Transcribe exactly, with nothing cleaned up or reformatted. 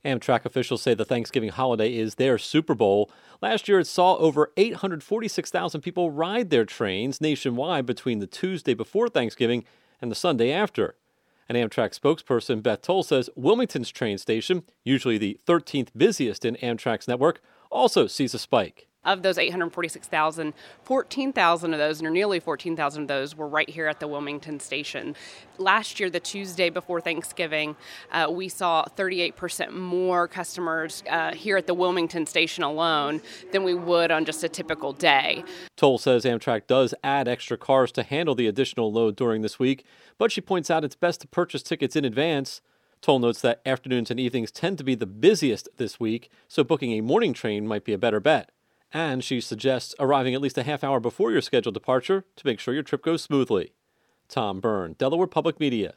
Amtrak officials say the Thanksgiving holiday is their Super Bowl. Last year, it saw over eight hundred forty-six thousand people ride their trains nationwide between the Tuesday before Thanksgiving and the Sunday after. An Amtrak spokesperson, Beth Toll, says Wilmington's train station, usually the thirteenth busiest in Amtrak's network, also sees a spike. Of those eight hundred forty-six thousand, fourteen thousand of those, or nearly fourteen thousand of those, were right here at the Wilmington station. Last year, the Tuesday before Thanksgiving, uh, we saw thirty-eight percent more customers uh, here at the Wilmington station alone than we would on just a typical day. Toll says Amtrak does add extra cars to handle the additional load during this week, but she points out it's best to purchase tickets in advance. Toll notes that afternoons and evenings tend to be the busiest this week, so booking a morning train might be a better bet. And she suggests arriving at least a half hour before your scheduled departure to make sure your trip goes smoothly. Tom Byrne, Delaware Public Media.